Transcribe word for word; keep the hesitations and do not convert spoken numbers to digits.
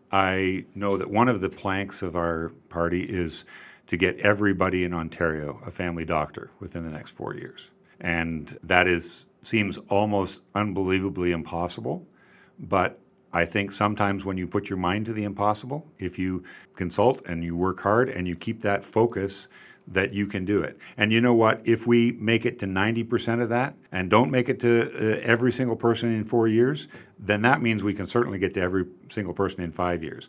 I know that one of the planks of our party is to get everybody in Ontario a family doctor within the next four years. And that is seems almost unbelievably impossible, but I think sometimes when you put your mind to the impossible, if you consult and you work hard and you keep that focus, that you can do it. And you know what? If we make it to ninety percent of that and don't make it to uh, every single person in four years, then that means we can certainly get to every single person in five years.